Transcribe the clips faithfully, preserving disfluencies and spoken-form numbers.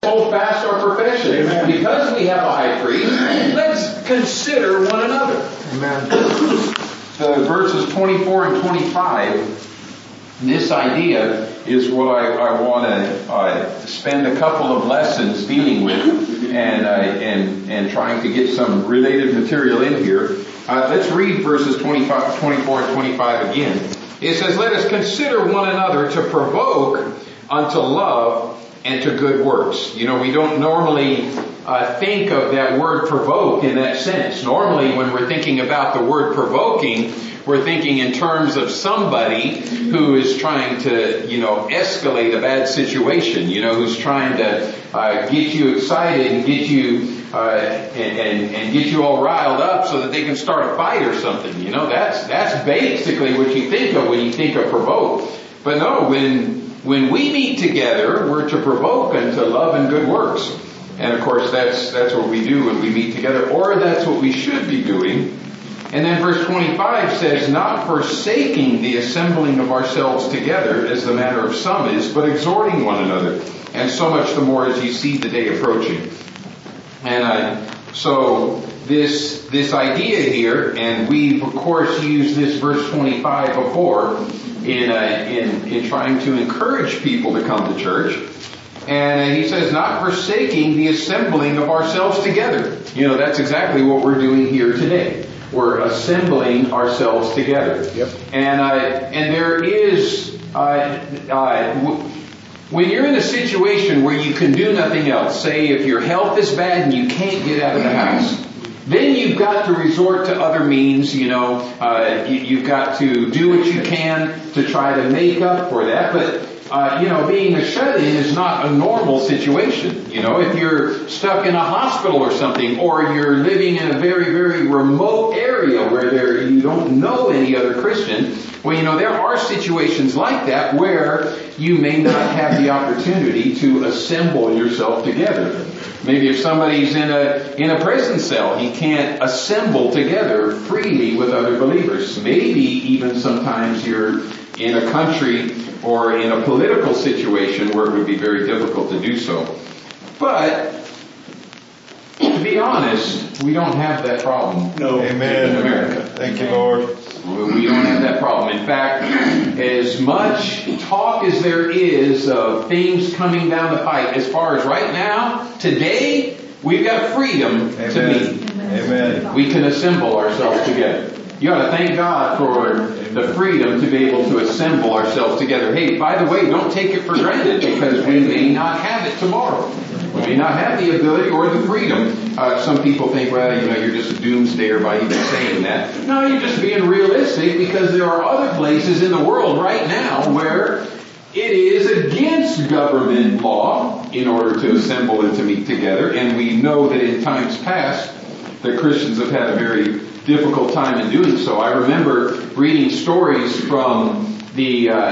hold fast our profession. Amen. Because we have a high priest, let's consider one another. Amen. The verses twenty-four and twenty-five, this idea is what I, I want to uh, spend a couple of lessons dealing with and, uh, and, and trying to get some related material in here. Uh, let's read verses twenty-five, twenty-four and twenty-five again. It says, let us consider one another to provoke unto love and to good works. You know, we don't normally uh, think of that word provoke in that sense. Normally when we're thinking about the word provoking, we're thinking in terms of somebody who is trying to, you know, escalate a bad situation, you know, who's trying to uh, get you excited and get you uh, and, and, and get you all riled up so that they can start a fight or something. You know, that's that's basically what you think of when you think of provoke. But no, when when we meet together, we're to provoke unto love and good works. And of course, that's that's what we do when we meet together, or that's what we should be doing. And then verse twenty-five says, not forsaking the assembling of ourselves together, as the manner of some is, but exhorting one another, and so much the more as you see the day approaching. And uh, so this this idea here, and we've of course used this verse twenty-five before in uh, in in trying to encourage people to come to church. And he says, not forsaking the assembling of ourselves together. You know, that's exactly what we're doing here today. We're assembling ourselves together. Yep. And uh, and there is, uh, uh, w- when you're in a situation where you can do nothing else, say if your health is bad and you can't get out of the house, then you've got to resort to other means, you know, uh, you, you've got to do what you can to try to make up for that. But Uh, you know, being a shut-in is not a normal situation. You know, if you're stuck in a hospital or something, or you're living in a very, very remote area where there you don't know any other Christian, well, you know, there are situations like that where you may not have the opportunity to assemble yourself together. Maybe if somebody's in a in a prison cell, he can't assemble together freely with other believers. Maybe even sometimes you're in a country or in a political situation where it would be very difficult to do so. But to be honest, we don't have that problem. No. Amen. In America. Thank you, Lord. We don't have that problem. In fact, as much talk as there is of things coming down the pipe, as far as right now, today, we've got freedom Amen. to meet. Amen. We can assemble ourselves together. You ought to thank God for the freedom to be able to assemble ourselves together. Hey, by the way, don't take it for granted, because we may not have it tomorrow. We may not have the ability or the freedom. Uh, some people think, well, you know, you're just a doomsdayer by even saying that. No, you're just being realistic, because there are other places in the world right now where it is against government law in order to assemble and to meet together. And we know that in times past, that Christians have had a very difficult time in doing so. I remember reading stories from the, uh,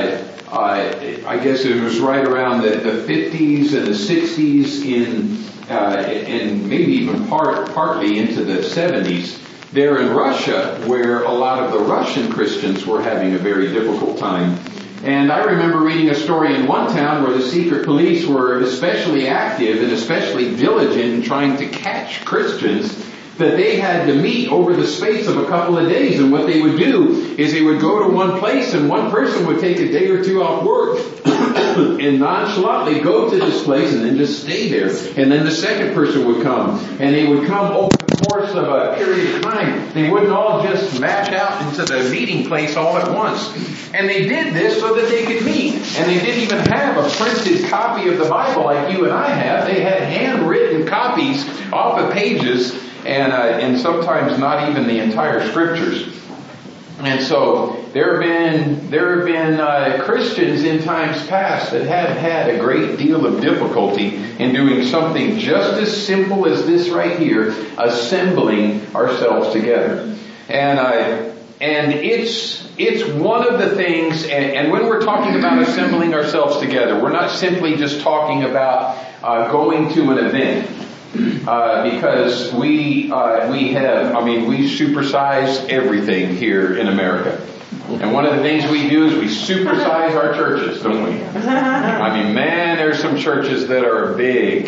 uh, I guess it was right around the, the fifties and the sixties, in, uh, and maybe even part, partly into the seventies, there in Russia, where a lot of the Russian Christians were having a very difficult time. And I remember reading a story in one town where the secret police were especially active and especially diligent in trying to catch Christians, that they had to meet over the space of a couple of days. And what they would do is they would go to one place, and one person would take a day or two off work and nonchalantly go to this place and then just stay there. And then the second person would come, and they would come over the course of a period of time. They wouldn't all just mash out into the meeting place all at once. And they did this so that they could meet. And they didn't even have a printed copy of the Bible like you and I have. They had handwritten copies off of pages, and uh, and sometimes not even the entire scriptures. And so there have been there have been uh, Christians in times past that have had a great deal of difficulty in doing something just as simple as this right here, assembling ourselves together. And uh, and it's it's one of the things. And, and when we're talking about assembling ourselves together, we're not simply just talking about uh, going to an event. Uh, because we, uh, we have, I mean, we supersize everything here in America. And one of the things we do is we supersize our churches, don't we? I mean, man, there's some churches that are big.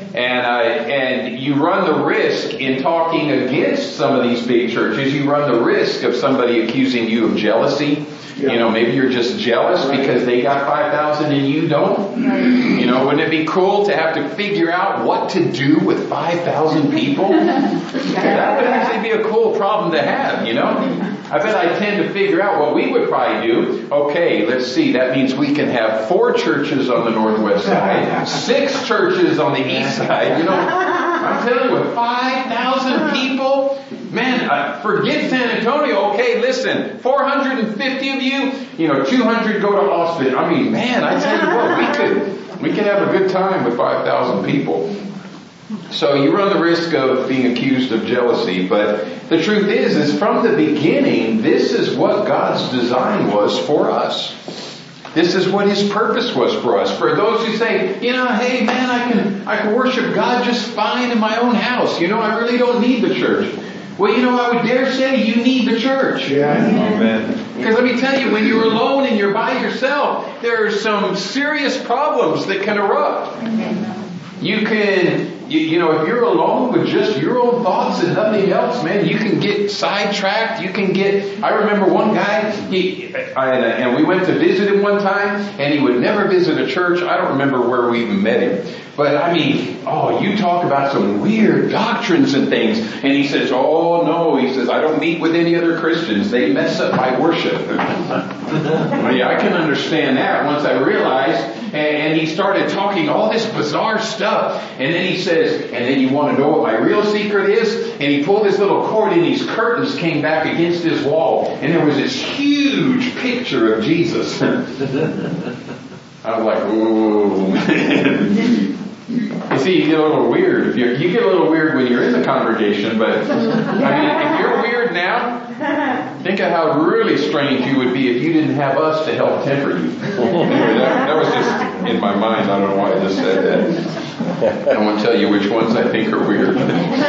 And, uh, and you run the risk in talking against some of these big churches, you run the risk of somebody accusing you of jealousy. Yeah. You know, maybe you're just jealous right. because they got five thousand and you don't. Right. You know, wouldn't it be cool to have to figure out what to do with five thousand people? That would actually be a cool problem to have, you know. I bet I tend to figure out what we would probably do. Okay, let's see. That means we can have four churches on the northwest side, six churches on the east side. You know, I'm telling you, with five thousand people, man, uh, forget San Antonio. Okay, listen, four hundred fifty of you, you know, two hundred go to Austin. I mean, man, I tell you what, we could, we could have a good time with five thousand people. So you run the risk of being accused of jealousy, but the truth is, is from the beginning, this is what God's design was for us. This is what His purpose was for us. For those who say, you know, hey man, I can, I can worship God just fine in my own house. You know, I really don't need the church. Well, you know, I would dare say you need the church. Yeah. Amen. Because let me tell you, when you're alone and you're by yourself, there are some serious problems that can erupt. You can, you, you know, if you're alone with just your own thoughts and nothing else, man, you can get sidetracked. You can get, I remember one guy, he, I, and we went to visit him one time, and he would never visit a church. I don't remember where we even met him. But I mean, oh, you talk about some weird doctrines and things. And he says, oh no, he says, I don't meet with any other Christians. They mess up my worship. Well, yeah, I can understand that once I realized. And he started talking all this bizarre stuff. And then he says, and then you want to know what my real secret is? And he pulled this little cord and these curtains came back against his wall. And there was this huge picture of Jesus. I was like, ooh. You see, you get a little weird. If you're, you get a little weird when you're in the congregation, but I mean, if you're weird now, think of how really strange you would be if you didn't have us to help temper you. Anyway, that, that was just in my mind. I don't know why I just said that. I won't tell you which ones I think are weird.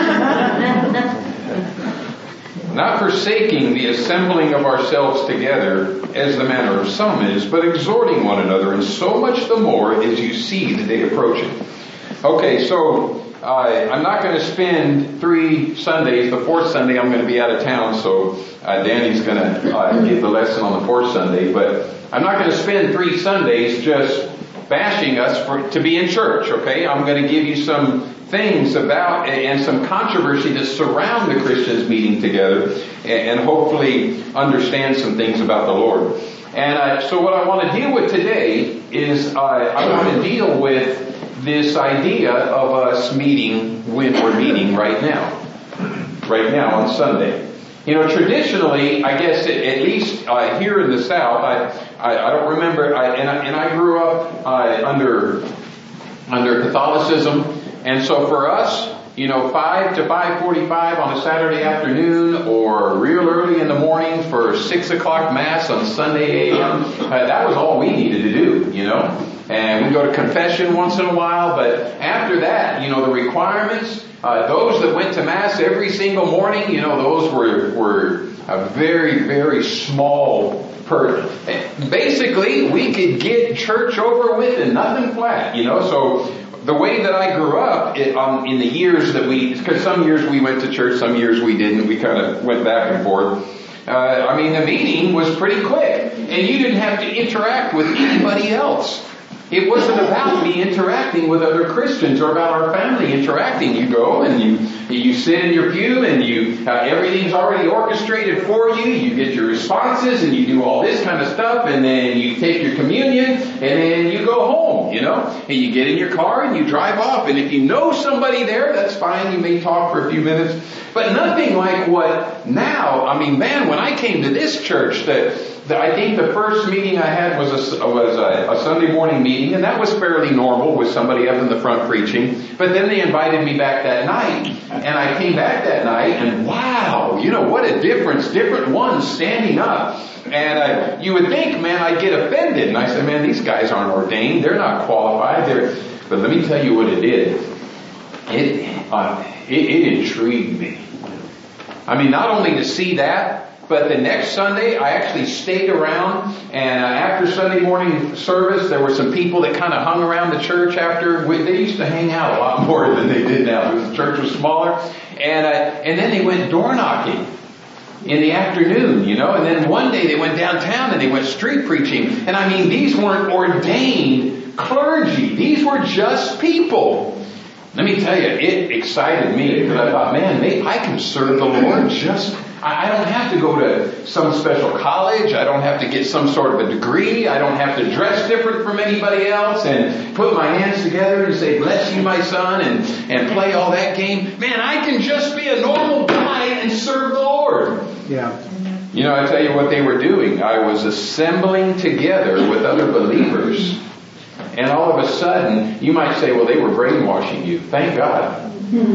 Not forsaking the assembling of ourselves together, as the manner of some is, but exhorting one another, and so much the more as you see the day approaching. Okay, so uh, I'm not going to spend three Sundays. The fourth Sunday I'm going to be out of town, so uh, Danny's going to uh, give the lesson on the fourth Sunday. But I'm not going to spend three Sundays just bashing us for, to be in church, okay? I'm going to give you some things about and some controversy that surround the Christians meeting together, and hopefully understand some things about the Lord. And uh, so what I want to deal with today is uh, I want to deal with this idea of us meeting when we're meeting right now. Right now on Sunday. You know, traditionally, I guess at, at least uh, here in the South, I I, I don't remember, I, and, I, and I grew up uh, under under Catholicism, and so for us, you know, five to five forty-five on a Saturday afternoon, or real early in the morning for six o'clock mass on Sunday a m. Uh, that was all we needed to do, you know. And we go to confession once in a while, but after that, you know, the requirements, uh, those that went to mass every single morning, you know, those were were a very, very small per. Basically, we could get church over with and nothing flat, you know. So the way that I grew up it, um, in the years that we, because some years we went to church, some years we didn't. We kind of went back and forth. Uh, I mean, the meeting was pretty quick, and you didn't have to interact with anybody else. It wasn't about me interacting with other Christians or about our family interacting. You go and you you sit in your pew and you uh, everything's already orchestrated for you. You get your responses and you do all this kind of stuff, and then you take your communion and then you go home, you know. And you get in your car and you drive off. And if you know somebody there, that's fine. You may talk for a few minutes. But nothing like what now, I mean, man, when I came to this church, that I think the first meeting I had was a, was a, a Sunday morning meeting, and that was fairly normal with somebody up in the front preaching. But then they invited me back that night, and I came back that night, and wow, you know, what a difference. Different ones standing up. And uh, you would think, man, I'd get offended. And I said, man, these guys aren't ordained. They're not qualified. They're... But let me tell you what it did. It, uh, it, it intrigued me. I mean, not only to see that, But the next Sunday, I actually stayed around, and uh, after Sunday morning service, there were some people that kind of hung around the church after. We, they used to hang out a lot more than they did now because the church was smaller. And uh, and then they went door knocking in the afternoon, you know. And then one day they went downtown and they went street preaching. And I mean, these weren't ordained clergy. These were just people. Let me tell you, it excited me because I thought, man, maybe I can serve the Lord just... I don't have to go to some special college. I don't have to get some sort of a degree. I don't have to dress different from anybody else and put my hands together and say, bless you, my son, and, and play all that game. Man, I can just be a normal guy and serve the Lord. Yeah. You know, I tell you what they were doing. I was assembling together with other believers. And all of a sudden, you might say, well, they were brainwashing you. Thank God.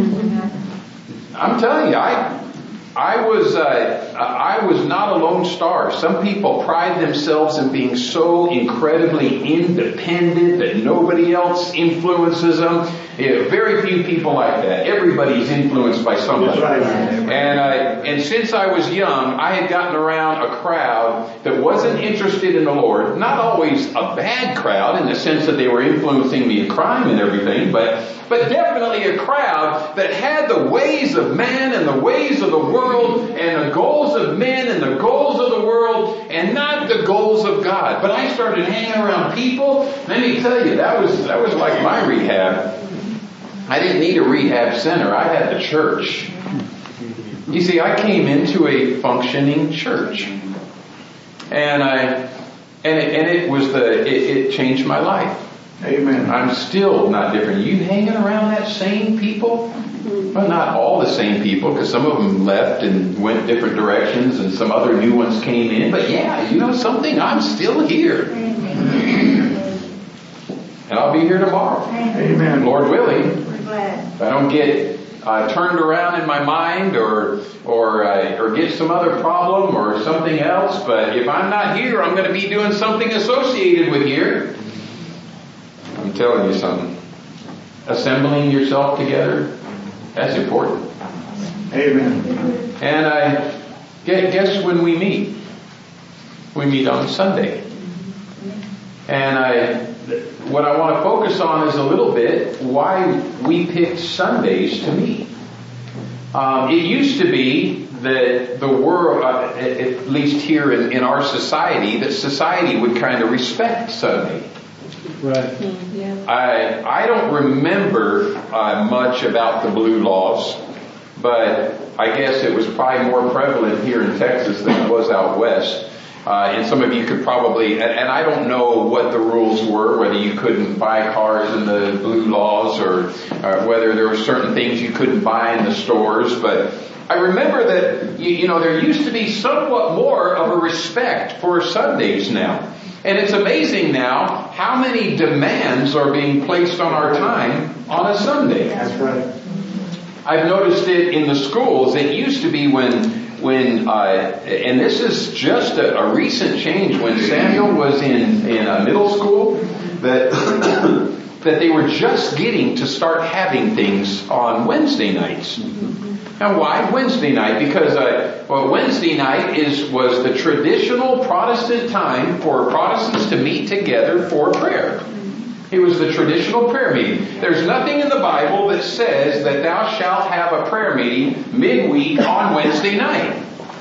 I'm telling you, I... I was, uh, I was not a lone star. Some people pride themselves in being so incredibly independent that nobody else influences them. Yeah, very few people like that. Everybody's influenced by somebody. And, uh, and since I was young, I had gotten around a crowd that wasn't interested in the Lord. Not always a bad crowd in the sense that they were influencing me in crime and everything, but But definitely a crowd that had the ways of man and the ways of the world and the goals of men and the goals of the world and not the goals of God. But I started hanging around people. Let me tell you, that was that was like my rehab. I didn't need a rehab center. I had the church. You see, I came into a functioning church, and I and it, and it was the it, it changed my life. Amen. I'm still not different. You hanging around that same people? Well, not all the same people, because some of them left and went different directions and some other new ones came in. But yeah, you know something? I'm still here. And I'll be here tomorrow. Amen. Lord willing. If I don't get uh, turned around in my mind or or uh, or get some other problem or something else. But if I'm not here, I'm going to be doing something associated with here. I'm telling you something. Assembling yourself together, that's important. Amen. And I guess when we meet, we meet on Sunday. And I, what I want to focus on is a little bit why we picked Sundays to meet. Um, it used to be that the world, uh, at least here in, in our society, that society would kind of respect Sunday. Right. Yeah. I I don't remember uh, much about the blue laws, but I guess it was probably more prevalent here in Texas than it was out west. Uh, and some of you could probably, and, and I don't know what the rules were, whether you couldn't buy cars in the blue laws or uh, whether there were certain things you couldn't buy in the stores, but I remember that, you, you know, there used to be somewhat more of a respect for Sundays now. And it's amazing now how many demands are being placed on our time on a Sunday. That's right. I've noticed it in the schools. It used to be when, when, uh, and this is just a, a recent change, when Samuel was in, in a middle school, that, that they were just getting to start having things on Wednesday nights. Now, why Wednesday night? Because uh, well, Wednesday night is was the traditional Protestant time for Protestants to meet together for prayer. It was the traditional prayer meeting. There's nothing in the Bible that says that thou shalt have a prayer meeting midweek on Wednesday night.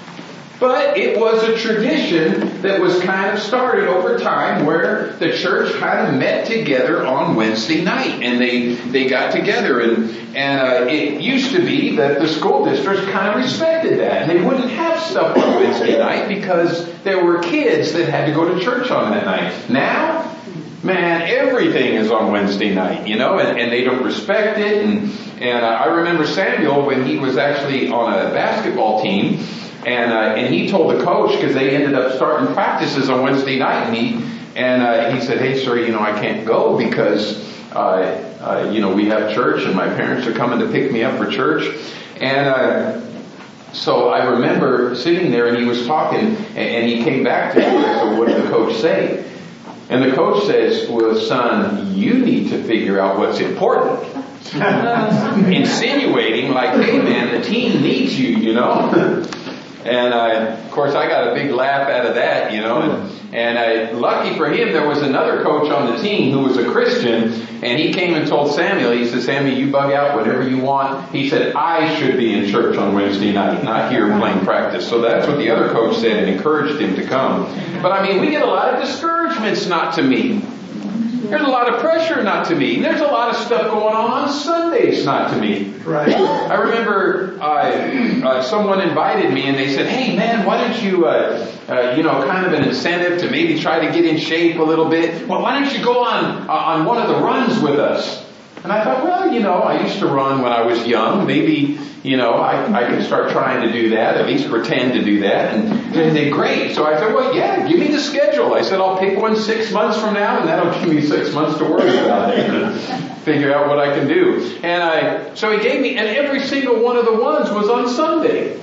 But it was a tradition that was kind of started over time where the church kind of met together on Wednesday night. And they, they got together. And, and uh, it used to be that the school districts kind of respected that. And they wouldn't have stuff on Wednesday night because there were kids that had to go to church on that night. Now, man, everything is on Wednesday night, you know, and, and they don't respect it. And, and uh, I remember Samuel when he was actually on a basketball team. And uh, and he told the coach, because they ended up starting practices on Wednesday night, and he and uh, he said, "Hey, sir, you know, I can't go because uh, uh, you know we have church, and my parents are coming to pick me up for church." And uh, so I remember sitting there, and he was talking, and, and he came back to me. And I said, "What did the coach say?" And the coach says, "Well, son, you need to figure out what's important." Insinuating like, "Hey, man, the team needs you, you know." And uh, of course, I got a big laugh out of that, you know. And, and uh, lucky for him, there was another coach on the team who was a Christian, and he came and told Samuel, he said, Samuel, you bug out whatever you want. He said, I should be in church on Wednesday night, not here playing practice. So that's what the other coach said and encouraged him to come. But I mean, we get a lot of discouragements not to meet. There's a lot of pressure not to meet. And there's a lot of stuff going on on Sundays not to meet. Right. I remember uh, uh, someone invited me and they said, hey man, why don't you, uh, uh, you know, kind of an incentive to maybe try to get in shape a little bit. Well, why don't you go on, uh, on one of the runs with us? And I thought, well, you know, I used to run when I was young. Maybe, you know, I, I can start trying to do that, at least pretend to do that. And they said, great. So I said, well, yeah, give me the schedule. I said, I'll pick one six months from now, and that'll give me six months to worry about it and figure out what I can do. And I, so he gave me, and every single one of the ones was on Sunday.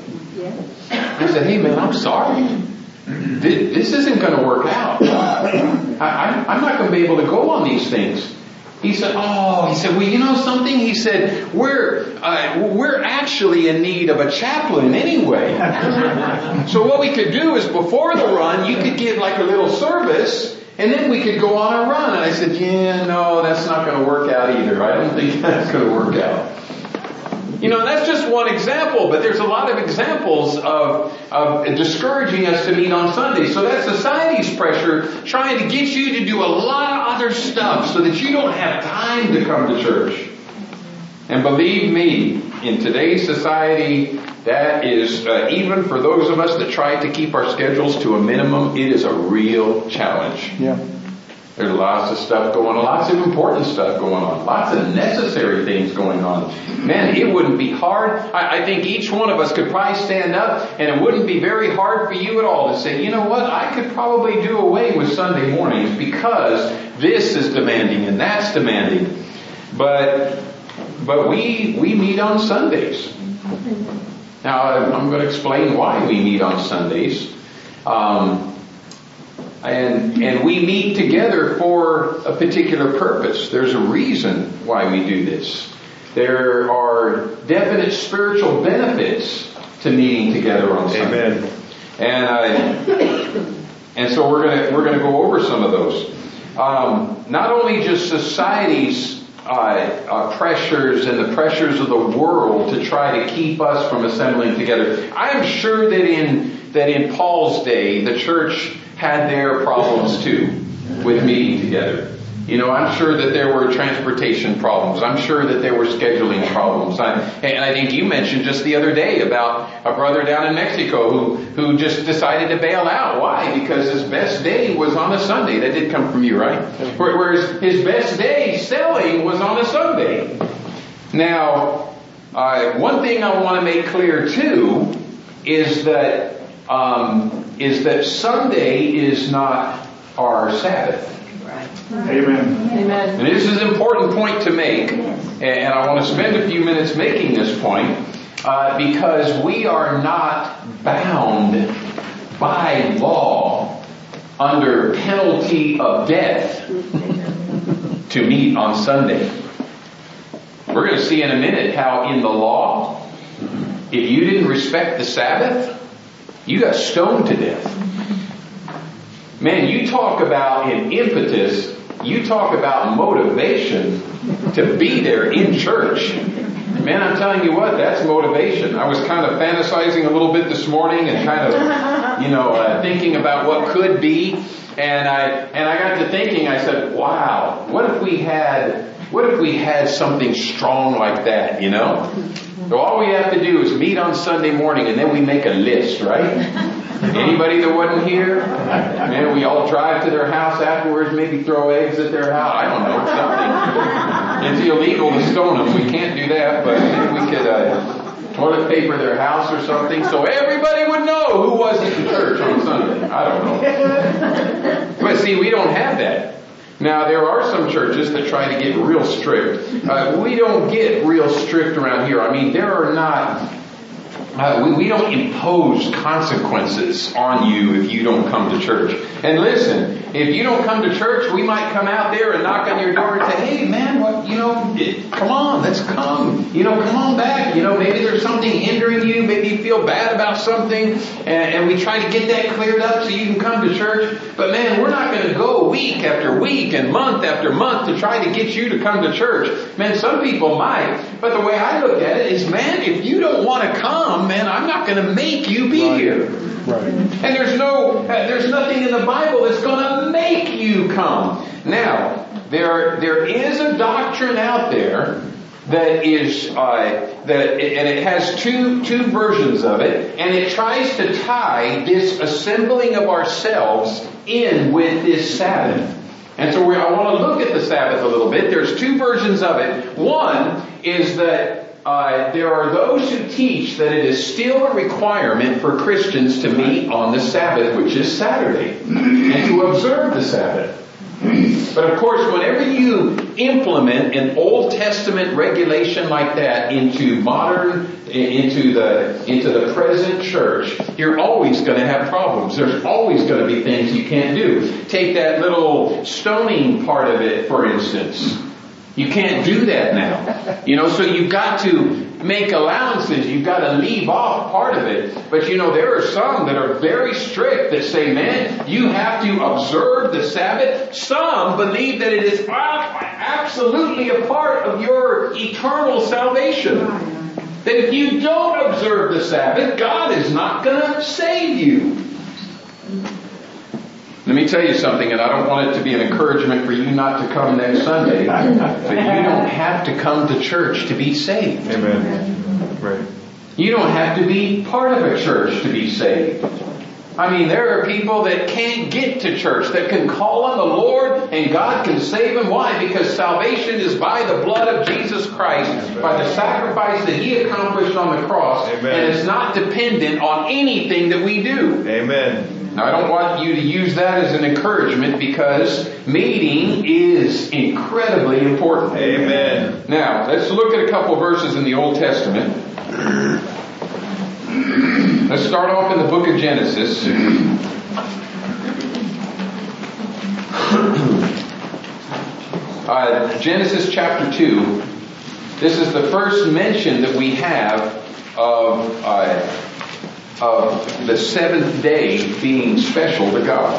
I said, hey man, I'm sorry. This, this isn't going to work out. I, I, I'm not going to be able to go on these things. He said, oh, he said, well, you know something? He said, we're, uh, we're actually in need of a chaplain anyway. So what we could do is before the run, you could give like a little service and then we could go on a run. And I said, yeah, no, that's not going to work out either. I don't think that's going to work out. You know, that's just one example, but there's a lot of examples of, of discouraging us to meet on Sunday. So that's society's pressure trying to get you to do a lot of other stuff so that you don't have time to come to church. And believe me, in today's society, that is, uh, even for those of us that try to keep our schedules to a minimum, it is a real challenge. Yeah. There's lots of stuff going on, lots of important stuff going on, lots of necessary things going on. Man, it wouldn't be hard. I, I think each one of us could probably stand up and it wouldn't be very hard for you at all to say, you know what, I could probably do away with Sunday mornings because this is demanding and that's demanding. But, but we, we meet on Sundays. Now, I'm going to explain why we meet on Sundays. Um, And, and we meet together for a particular purpose. There's a reason why we do this. There are definite spiritual benefits to meeting together on Sunday. Amen. And uh, and so we're gonna we're gonna go over some of those. Um, not only just society's uh, uh, pressures and the pressures of the world to try to keep us from assembling together. I am sure that in that in Paul's day, the church had their problems too with meeting together. You know, I'm sure that there were transportation problems. I'm sure that there were scheduling problems. I, and I think you mentioned just the other day about a brother down in Mexico who, who just decided to bail out. Why? Because his best day was on a Sunday. That did come from you, right? Whereas his best day selling was on a Sunday. Now, uh, one thing I want to make clear too is that Um, is that Sunday is not our Sabbath. Amen. Amen. And this is an important point to make, and I want to spend a few minutes making this point, uh, because we are not bound by law under penalty of death to meet on Sunday. We're going to see in a minute how in the law, if you didn't respect the Sabbath, you got stoned to death. Man, you talk about an impetus, you talk about motivation to be there in church. Man, I'm telling you what, that's motivation. I was kind of fantasizing a little bit this morning and kind of, you know, uh, thinking about what could be. And I, and I got to thinking, I said, wow, what if we had, what if we had something strong like that, you know? So all we have to do is meet on Sunday morning and then we make a list, right? Anybody that wasn't here? Man, we all drive to their house afterwards, maybe throw eggs at their house. I don't know, something. It's illegal to stone them. We can't do that, but maybe we could uh, toilet paper their house or something so everybody would know who wasn't in church on Sunday. I don't know. But see, we don't have that. Now, there are some churches that try to get real strict. Uh, we don't get real strict around here. I mean, there are not, uh, we, we don't impose consequences on you if you don't come to church. And listen, if you don't come to church, we might come out there and knock on your door and say, hey man, what, you know, it, come on, let's come. You know, come on back. You know, maybe there's something hindering you. Maybe you feel bad about something, and, and we try to get that cleared up so you can come to church. But man, we're not going to go week after week and month after month to try to get you to come to church. Man, some people might, but the way I look at it is, man, if you don't want to come, man, I'm not going to make you be Right. here. Right. And there's no, uh, there's nothing in the Bible that's going to make you come. Now, there, there is a doctrine out there that is, uh, that, and it has two, two versions of it, and it tries to tie this assembling of ourselves in with this Sabbath. And so we, I want to look at the Sabbath a little bit. There's two versions of it. One is that Uh, there are those who teach that it is still a requirement for Christians to meet on the Sabbath, which is Saturday, and to observe the Sabbath. But of course, whenever you implement an Old Testament regulation like that into modern, into the, into the present church, you're always going to have problems. There's always going to be things you can't do. Take that little stoning part of it, for instance. You can't do that now. You know, so you've got to make allowances. You've got to leave off part of it. But you know, there are some that are very strict that say, man, you have to observe the Sabbath. Some believe that it is absolutely a part of your eternal salvation. That if you don't observe the Sabbath, God is not going to save you. Let me tell you something, and I don't want it to be an encouragement for you not to come next Sunday, but you don't have to come to church to be saved. Amen. Right. You don't have to be part of a church to be saved. I mean, there are people that can't get to church, that can call on the Lord and God can save them. Why? Because salvation is by the blood of Jesus Christ, by the sacrifice that He accomplished on the cross, Amen. and it's not dependent on anything that we do. Amen. Now, I don't want you to use that as an encouragement, because meeting is incredibly important. Amen. Now, let's look at a couple of verses in the Old Testament. Let's start off in the book of Genesis. uh, Genesis chapter two. This is the first mention that we have of uh, of the seventh day being special to God.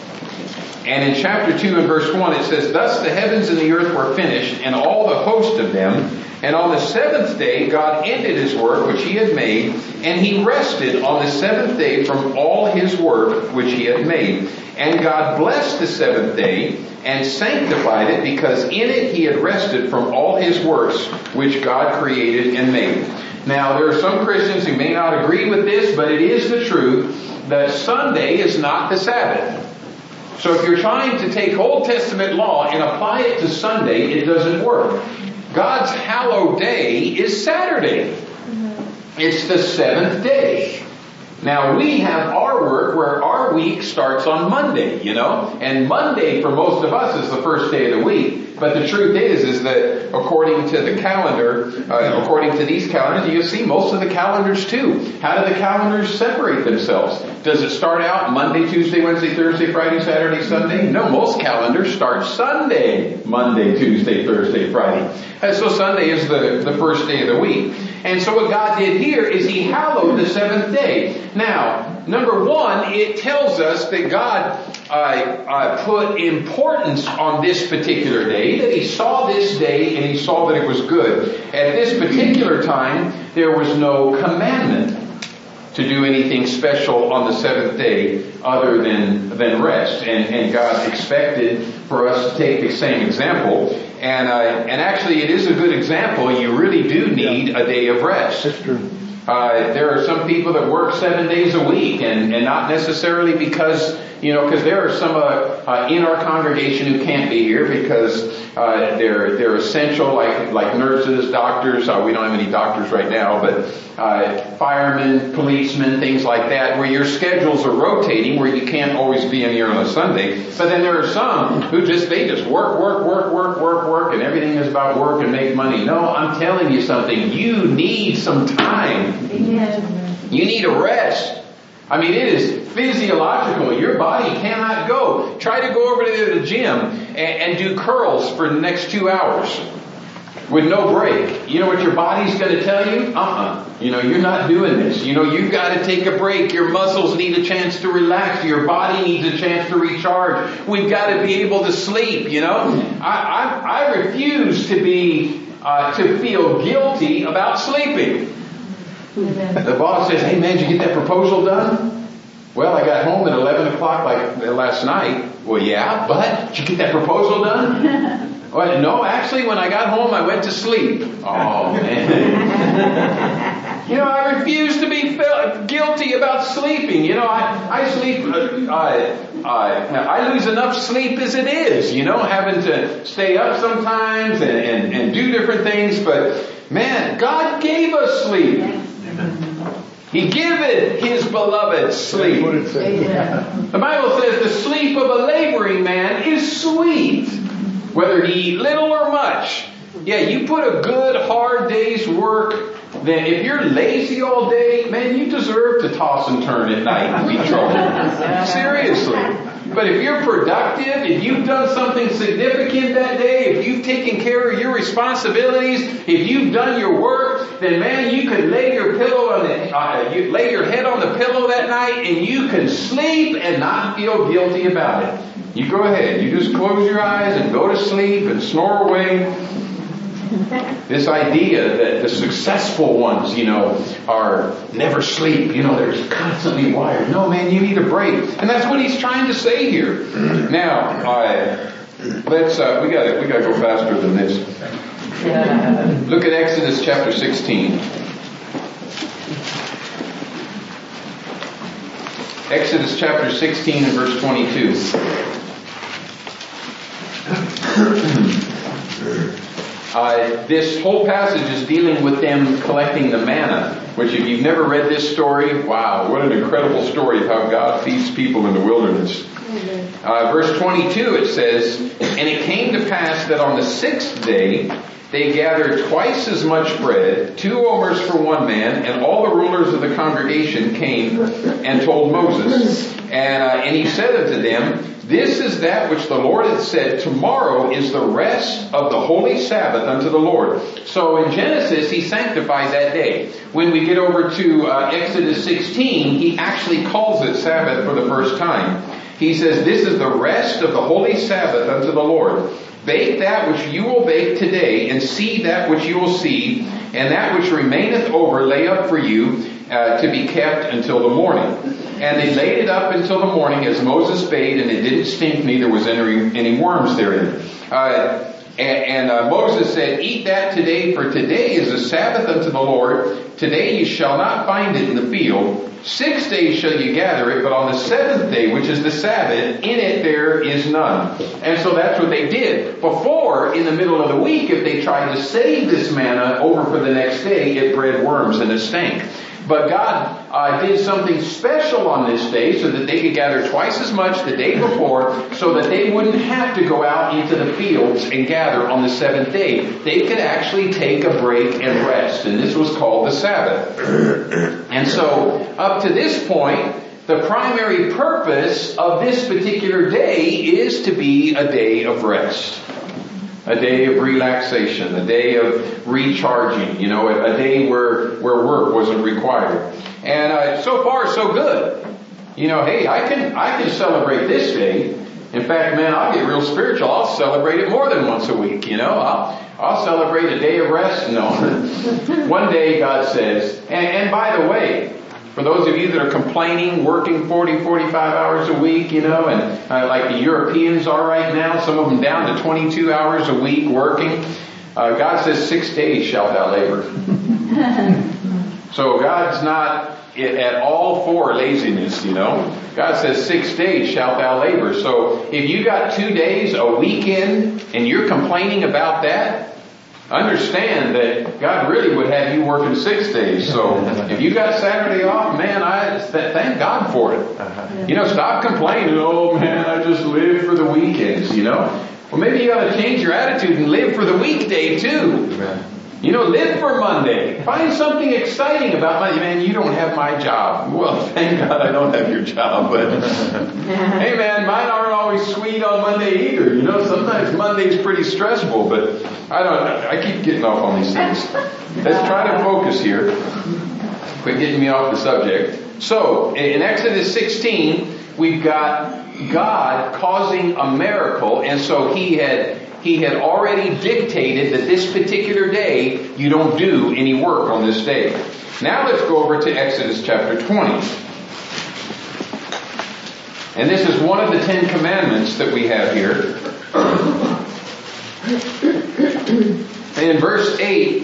And in chapter two and verse one it says, "Thus the heavens and the earth were finished, and all the host of them. And on the seventh day God ended His work which He had made, and He rested on the seventh day from all His work which He had made. And God blessed the seventh day and sanctified it, because in it He had rested from all His works which God created and made." Now, there are some Christians who may not agree with this, but it is the truth that Sunday is not the Sabbath. So if you're trying to take Old Testament law and apply it to Sunday, it doesn't work. God's hallowed day is Saturday. It's the seventh day. Now, we have our work where our week starts on Monday, you know, and Monday for most of us is the first day of the week. But the truth is, is that according to the calendar, uh, according to these calendars, you see most of the calendars too. How do the calendars separate themselves? Does it start out Monday, Tuesday, Wednesday, Thursday, Friday, Saturday, Sunday? No, most calendars start Sunday, Monday, Tuesday, Thursday, Friday. And so Sunday is the, the first day of the week. And so what God did here is He hallowed the seventh day. Now, number one, it tells us that God uh, uh, put importance on this particular day, that He saw this day and He saw that it was good. At this particular time, there was no commandment to do anything special on the seventh day other than, than rest. And, and God expected for us to take the same example. And, uh, and actually it is a good example. You really do need a day of rest. That's true. Uh, there are some people that work seven days a week, and, and not necessarily because, you know, because there are some uh, uh, in our congregation who can't be here because uh, they're they're essential, like like nurses, doctors. Uh, we don't have any doctors right now, but uh, firemen, policemen, things like that, where your schedules are rotating, where you can't always be in here on a Sunday. But then there are some who just they just work, work, work, work, work, work, and everything is about work and make money. No, I'm telling you something. You need some time. You need a rest. I mean, it is physiological. Your body cannot go. Try to go over to the gym and, and do curls for the next two hours. with no break. You know what your body's going to tell you? Uh-uh. You know, you're not doing this. You know, you've got to take a break. Your muscles need a chance to relax. Your body needs a chance to recharge. We've got to be able to sleep, you know. I, I, I refuse to be, uh, to feel guilty about sleeping. The boss says, hey man, did you get that proposal done? Well, I got home at eleven o'clock like last night. Well, yeah, but did you get that proposal done? Well, no, actually, when I got home, I went to sleep. Oh, man. You know, I refuse to be felt guilty about sleeping. You know, I, I sleep, uh, I, I, I lose enough sleep as it is, you know, having to stay up sometimes and, and, and do different things. But, man, God gave us sleep. He giveth His beloved sleep. The Bible says the sleep of a laboring man is sweet, whether he eat little or much. Yeah, you put a good hard day's work, then if you're lazy all day, man, you deserve to toss and turn at night and be troubled. Seriously. But if you're productive, if you've done something significant that day, if you've taken care of your responsibilities, if you've done your work, then man, you can lay your pillow on the, uh, you lay your head on the pillow that night and you can sleep and not feel guilty about it. You go ahead. You just close your eyes and go to sleep and snore away. This idea that the successful ones, you know, are never sleep. You know, they're constantly wired. No, man, you need a break. And that's what he's trying to say here. Now, uh, let's, uh, we gotta, we gotta go faster than this. Look at Exodus chapter sixteen. Exodus chapter sixteen and verse twenty-two. Uh, this whole passage is dealing with them collecting the manna, which if you've never read this story, wow, what an incredible story of how God feeds people in the wilderness. Uh, verse twenty-two it says, and it came to pass that on the sixth day they gathered twice as much bread, two omers for one man, and all the rulers of the congregation came and told Moses. And, uh, and he said unto them, this is that which the Lord hath said, tomorrow is the rest of the holy Sabbath unto the Lord. So in Genesis, He sanctified that day. When we get over to uh, Exodus sixteen, He actually calls it Sabbath for the first time. He says, this is the rest of the holy Sabbath unto the Lord. Bake that which you will bake today, and seed that which you will seed, and that which remaineth over lay up for you uh, to be kept until the morning. And they laid it up until the morning as Moses bade, and it didn't stink, neither was any, any worms therein. Uh, and and uh, Moses said, eat that today, for today is a Sabbath unto the Lord. Today you shall not find it in the field. Six days shall you gather it, but on the seventh day, which is the Sabbath, in it there is none. And so that's what they did. Before, in the middle of the week, if they tried to save this manna over for the next day, it bred worms and it stank. But God uh, did something special on this day so that they could gather twice as much the day before, so that they wouldn't have to go out into the fields and gather on the seventh day. They could actually take a break and rest, and this was called the Sabbath. And so, up to this point, the primary purpose of this particular day is to be a day of rest. A day of relaxation, a day of recharging, you know, a, a day where, where work wasn't required. And uh, so far, so good. You know, hey, I can I can celebrate this day. In fact, man, I'll get real spiritual. I'll celebrate it more than once a week, you know. I'll, I'll celebrate a day of rest. No. One day, God says, and, and by the way, for those of you that are complaining, working forty, forty-five hours a week, you know, and uh, like the Europeans are right now, some of them down to twenty-two hours a week working, uh, God says six days shalt thou labor. So God's not at all for laziness, you know. God says six days shalt thou labor. So if you got two days, a weekend, and you're complaining about that, understand that God really would have you working six days. So if you got Saturday off, man, I th- thank God for it. You know, stop complaining. Oh man, I just live for the weekends, you know. Well, maybe you ought to change your attitude and live for the weekday too. You know, live for Monday. Find something exciting about Monday. Man, you don't have my job. Well, thank God I don't have your job. But hey, man, mine aren't always sweet on Monday either. You know, sometimes Monday's pretty stressful. But I don't. I keep getting off on these things. Let's try to focus here. Quit getting me off the subject. So, in Exodus sixteen, we've got God causing a miracle, and so He had. He had already dictated that this particular day, you don't do any work on this day. Now let's go over to Exodus chapter twenty. And this is one of the Ten Commandments that we have here. And in verse eight,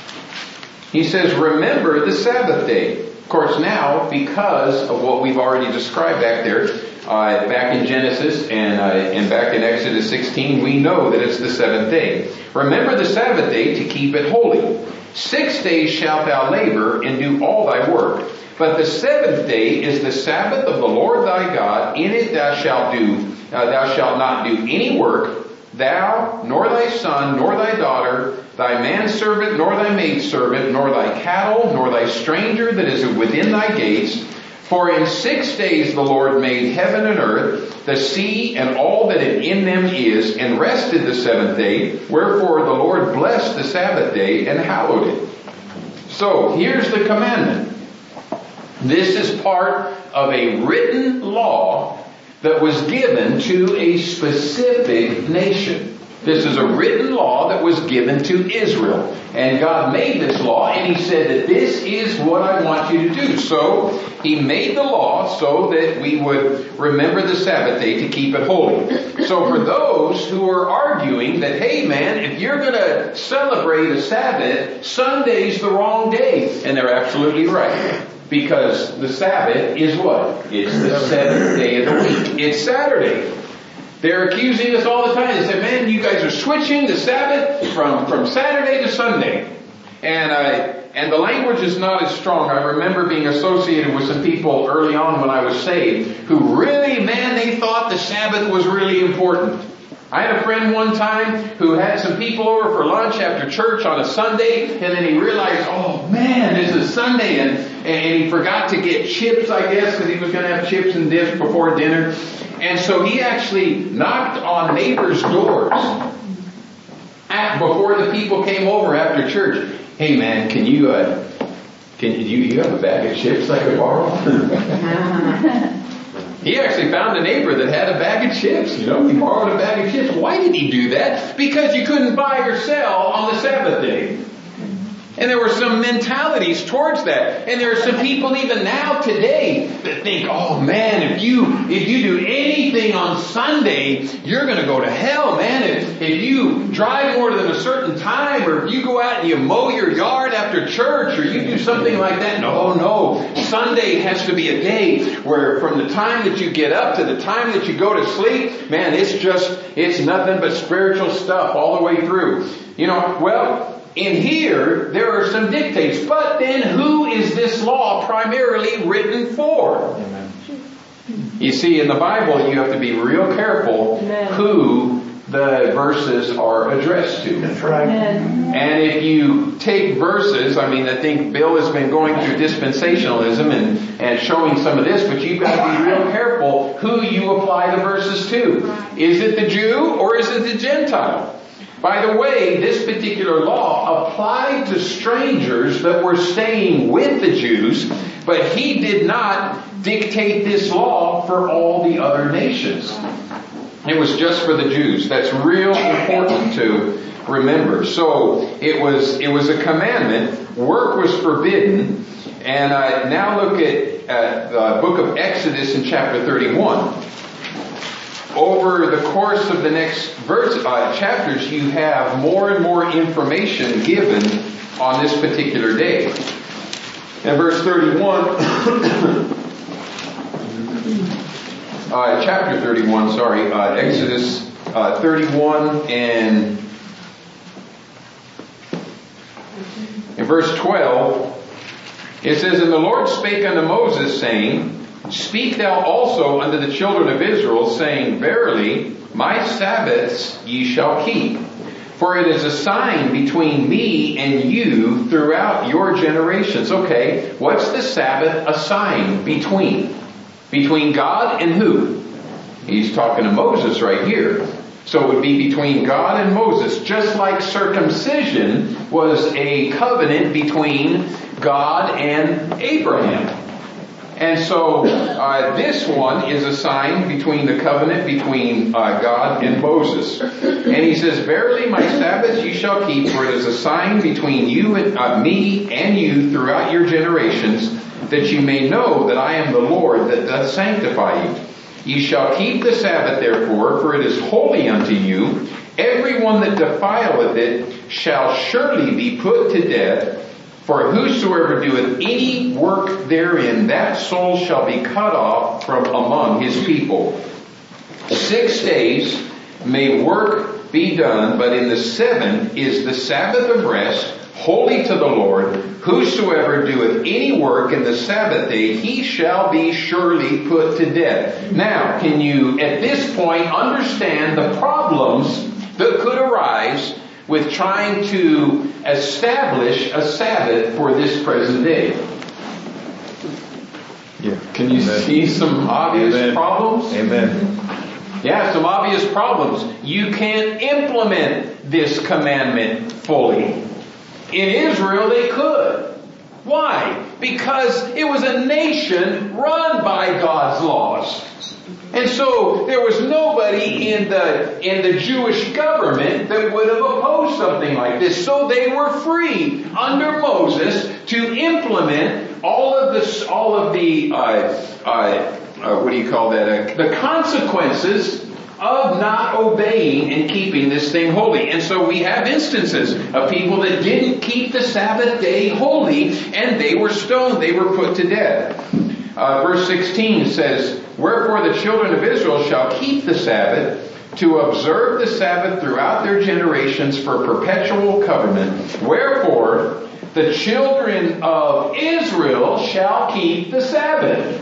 he says, remember the Sabbath day. Of course, now, because of what we've already described back there, Uh, back in Genesis and, uh, and back in Exodus sixteen, we know that it's the seventh day. Remember the Sabbath day to keep it holy. Six days shalt thou labor and do all thy work. But the seventh day is the Sabbath of the Lord thy God. In it thou shalt do, uh, thou shalt not do any work, thou, nor thy son, nor thy daughter, thy manservant, nor thy maidservant, nor thy cattle, nor thy stranger that is within thy gates. For in six days the Lord made heaven and earth, the sea, and all that in them is, and rested the seventh day. Wherefore the Lord blessed the Sabbath day and hallowed it. So here's the commandment. This is part of a written law that was given to a specific nation. This is a written law that was given to Israel. And God made this law, and He said that this is what I want you to do. So He made the law so that we would remember the Sabbath day to keep it holy. So for those who are arguing that, hey man, if you're going to celebrate a Sabbath, Sunday's the wrong day. And they're absolutely right. Because the Sabbath is what? It's the seventh day of the week. It's Saturday. They're accusing us all the time. They say, man, you guys are switching the Sabbath from, from Saturday to Sunday. And uh, and the language is not as strong. I remember being associated with some people early on when I was saved who really, man, they thought the Sabbath was really important. I had a friend one time who had some people over for lunch after church on a Sunday, and then he realized, oh man, this is Sunday, and, and he forgot to get chips, I guess, because he was going to have chips and dips before dinner. And so he actually knocked on neighbors' doors at, before the people came over after church. Hey man, can you, uh, can you, you have a bag of chips I could borrow? He actually found a neighbor that had a bag of chips. You know, he borrowed a bag of chips. Why did he do that? Because you couldn't buy or sell on the Sabbath day. And there were some mentalities towards that. And there are some people even now today that think, oh man, if you if you do anything on Sunday, you're going to go to hell, man. If, if you drive more than a certain time, or if you go out and you mow your yard after church, or you do something like that. No, no. Sunday has to be a day where from the time that you get up to the time that you go to sleep, man, it's just, it's nothing but spiritual stuff all the way through. You know, well, in here, there are some dictates. But then who is this law primarily written for? Amen. You see, in the Bible, you have to be real careful Amen. Who the verses are addressed to. That's right. Amen. And if you take verses, I mean, I think Bill has been going through dispensationalism and, and showing some of this, but you've got to be real careful who you apply the verses to. Is it the Jew or is it the Gentile? By the way, this particular law applied to strangers that were staying with the Jews, but he did not dictate this law for all the other nations. It was just for the Jews. That's real important to remember. So it was it was a commandment. Work was forbidden. And uh, now look at uh, the book of Exodus in chapter thirty-one. Over the course of the next verse, uh, chapters, you have more and more information given on this particular day. In verse thirty-one, uh, chapter thirty-one, sorry, uh, Exodus uh, thirty-one and in verse twelve, it says, And the Lord spake unto Moses, saying, Speak thou also unto the children of Israel, saying, Verily, my Sabbaths ye shall keep. For it is a sign between me and you throughout your generations. Okay, what's the Sabbath a sign between? Between God and who? He's talking to Moses right here. So it would be between God and Moses, just like circumcision was a covenant between God and Abraham. And so uh, this one is a sign between the covenant between uh, God and Moses. And he says, verily my Sabbaths you shall keep, for it is a sign between you and uh, me and you throughout your generations, that you may know that I am the Lord that doth sanctify you. Ye shall keep the Sabbath therefore, for it is holy unto you. Every one that defileth it shall surely be put to death. For whosoever doeth any work therein, that soul shall be cut off from among his people. Six days may work be done, but in the seventh is the Sabbath of rest, holy to the Lord. Whosoever doeth any work in the Sabbath day, he shall be surely put to death. Now, can you at this point understand the problems that could arise with trying to establish a Sabbath for this present day? Yeah. Can you Amen. see some obvious Amen. problems? Amen. Yeah, some obvious problems. You can't implement this commandment fully. In Israel, they could. Why? Because it was a nation run by God's laws. And so there was nobody in the in the Jewish government that would have opposed something like this. So they were free under Moses to implement all of this, all of the uh, uh, uh, what do you call that? Uh, the consequences of not obeying and keeping this thing holy. And so we have instances of people that didn't keep the Sabbath day holy, and they were stoned. They were put to death. Uh, verse sixteen says, wherefore the children of Israel shall keep the Sabbath, to observe the Sabbath throughout their generations for perpetual covenant. Wherefore the children of Israel shall keep the Sabbath.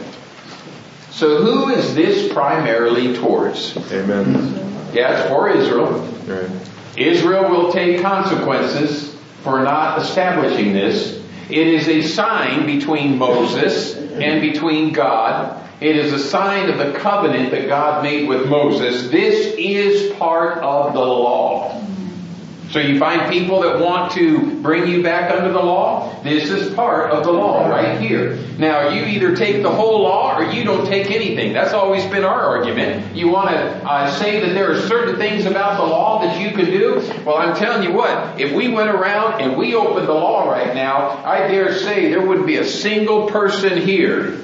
So who is this primarily towards? Amen. Yeah, it's for Israel. Right. Israel will take consequences for not establishing this. It is a sign between Moses and between God. It is a sign of the covenant that God made with Moses. This is part of the law. So you find people that want to bring you back under the law. This is part of the law right here. Now you either take the whole law or you don't take anything. That's always been our argument. You want to uh, say that there are certain things about the law that you can do. Well, I'm telling you what, if we went around and we opened the law right now, I dare say there wouldn't be a single person here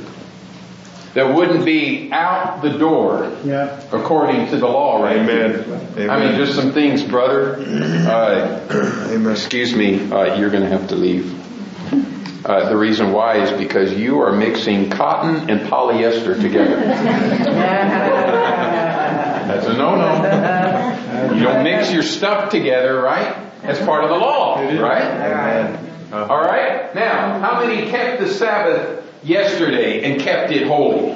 that wouldn't be out the door, Yeah. according to the law, right? Amen. Amen. I mean, just some things, brother. Uh, Amen. excuse me, uh, you're going to have to leave. Uh, the reason why is because you are mixing cotton and polyester together. That's a no-no. You don't mix your stuff together, right? That's part of the law, right? Amen. All right? Now, how many kept the Sabbath yesterday and kept it holy?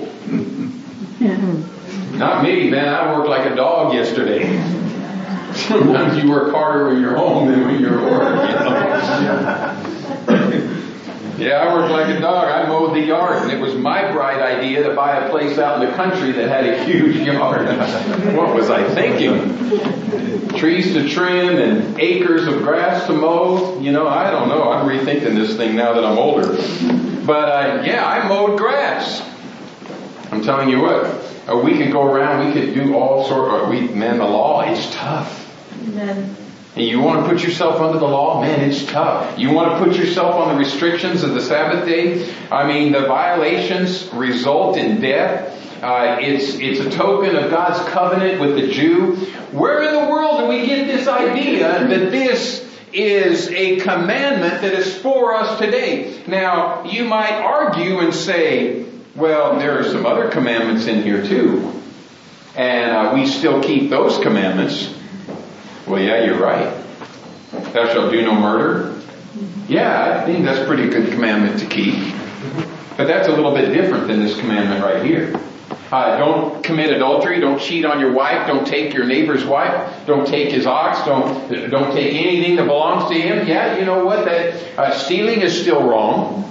Not me, man. I worked like a dog yesterday. Sometimes you work harder when you're home than when you're at work, you know? Yeah, I worked like a dog. I mowed the yard, and it was my bright idea to buy a place out in the country that had a huge yard. What was I thinking? Trees to trim and acres of grass to mow. You know, I don't know. I'm rethinking this thing now that I'm older. But uh, yeah, I mowed grass. I'm telling you what, uh, we could go around, we could do all sort of, we, man, the law is tough. Amen. And you want to put yourself under the law? Man, it's tough. You want to put yourself on the restrictions of the Sabbath day? I mean, the violations result in death. Uh, it's, it's a token of God's covenant with the Jew. Where in the world do we get this idea that this is a commandment that is for us today? Now, you might argue and say, well, there are some other commandments in here too. And uh, we still keep those commandments. Well, yeah, you're right. Thou shalt do no murder. Yeah, I think that's a pretty good commandment to keep. But that's a little bit different than this commandment right here. Uh, don't commit adultery. Don't cheat on your wife. Don't take your neighbor's wife. Don't take his ox. Don't don't take anything that belongs to him. Yeah, you know what? That uh, stealing is still wrong.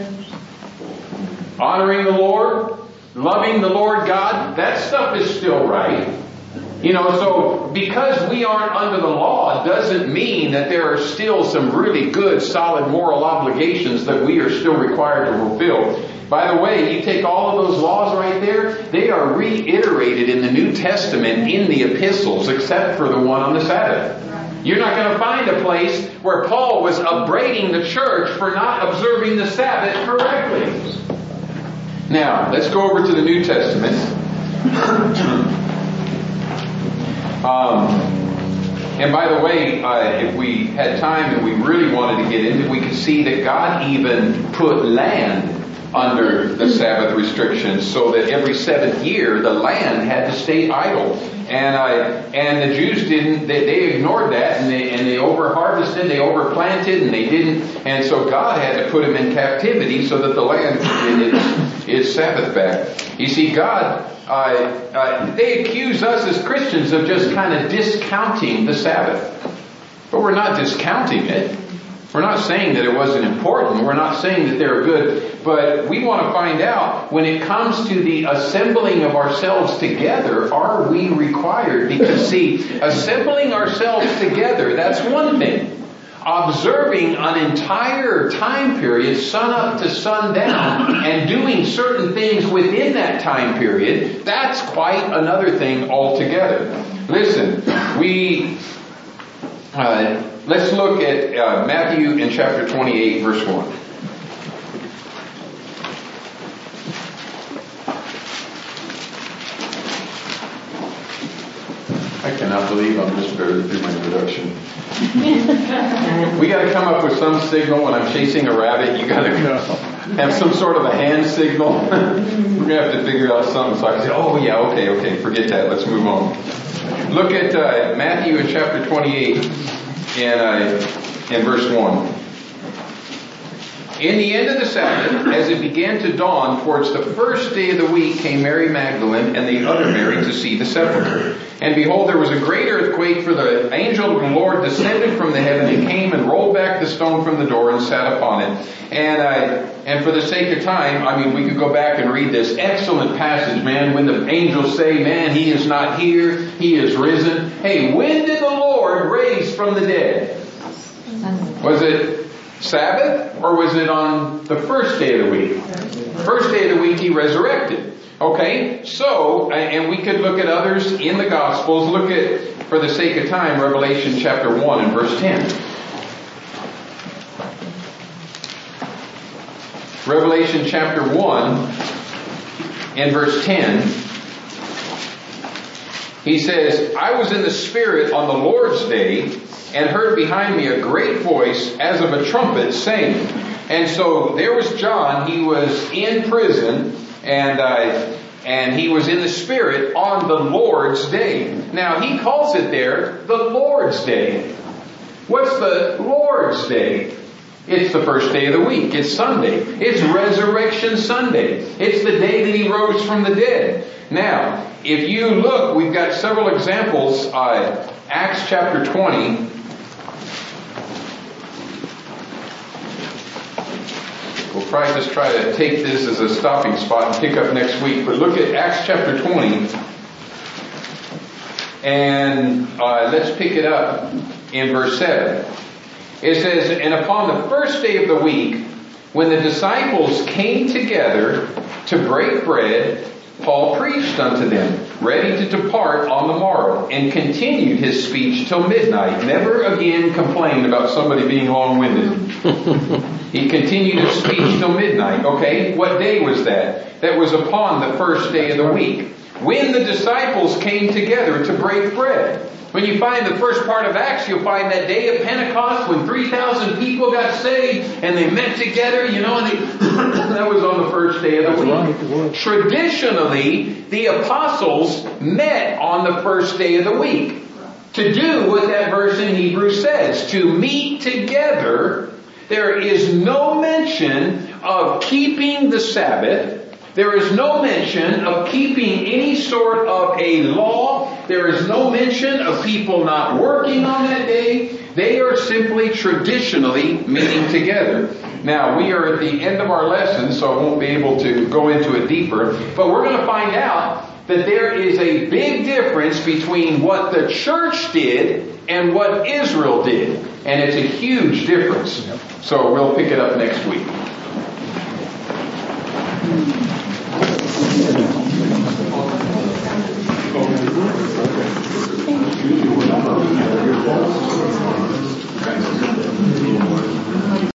Honoring the Lord, loving the Lord God, that stuff is still right. You know, so because we aren't under the law doesn't mean that there are still some really good, solid moral obligations that we are still required to fulfill. By the way, you take all of those laws right there, they are reiterated in the New Testament in the epistles, except for the one on the Sabbath. You're not going to find a place where Paul was upbraiding the church for not observing the Sabbath correctly. Now, let's go over to the New Testament. um, and by the way, uh, if we had time and we really wanted to get into it, we could see that God even put land under the Sabbath restrictions, so that every seventh year the land had to stay idle. And I and the Jews didn't. They, they ignored that, and they and they over harvested, they overplanted, and they didn't. And so God had to put them in captivity so that the land could get its, its Sabbath back. You see, God. Uh, uh, they accuse us as Christians of just kind of discounting the Sabbath, but we're not discounting it. We're not saying that it wasn't important. We're not saying that they're good. But we want to find out, when it comes to the assembling of ourselves together, are we required? Because see, assembling ourselves together, that's one thing. Observing an entire time period, sun up to sundown, and doing certain things within that time period, that's quite another thing altogether. Listen, we... Uh, let's look at uh, Matthew in chapter twenty-eight, verse one. I cannot believe I'm just barely through my introduction. We got to come up with some signal when I'm chasing a rabbit. You got to have some sort of a hand signal. We're going to have to figure out something so I can say, oh yeah, okay, okay, forget that. Let's move on. Look at uh, Matthew in chapter twenty-eight and, uh, and verse one. In the end of the Sabbath, as it began to dawn towards the first day of the week, came Mary Magdalene and the other Mary to see the sepulchre. And behold, there was a great earthquake, for the angel of the Lord descended from the heaven and came and rolled back the stone from the door and sat upon it. And uh, and for the sake of time, I mean, we could go back and read this excellent passage, man, when the angels say, man, he is not here, he is risen. Hey, when did the Lord raise from the dead? Was it Sabbath, or was it on the first day of the week? First day of the week he resurrected. Okay, so, and we could look at others in the Gospels. Look at, for the sake of time, Revelation chapter one and verse ten. Revelation chapter one and verse ten. He says, I was in the Spirit on the Lord's day, and heard behind me a great voice as of a trumpet saying. And so there was John. He was in prison, and uh, and he was in the Spirit on the Lord's day. Now he calls it there the Lord's day. What's the Lord's day? It's the first day of the week. It's Sunday. It's Resurrection Sunday. It's the day that he rose from the dead. Now, if you look, we've got several examples. Uh, Acts chapter twenty. We'll probably just try to take this as a stopping spot and pick up next week. But look at Acts chapter twenty. And uh, let's pick it up in verse seven. It says, and upon the first day of the week, when the disciples came together to break bread, Paul preached unto them, ready to depart on the morrow, and continued his speech till midnight. Never again complained about somebody being long-winded. He continued his speech till midnight. Okay, what day was that? That was upon the first day of the week, when the disciples came together to break bread. When you find the first part of Acts, you'll find that day of Pentecost when three thousand people got saved and they met together, you know, and they, that was on the first day of the week. Traditionally, the apostles met on the first day of the week to do what that verse in Hebrews says, to meet together. There is no mention of keeping the Sabbath. There is no mention of keeping any sort of a law. There is no mention of people not working on that day. They are simply traditionally meeting together. Now, we are at the end of our lesson, so I won't be able to go into it deeper. But we're going to find out that there is a big difference between what the church did and what Israel did. And it's a huge difference. So we'll pick it up next week. Thank you.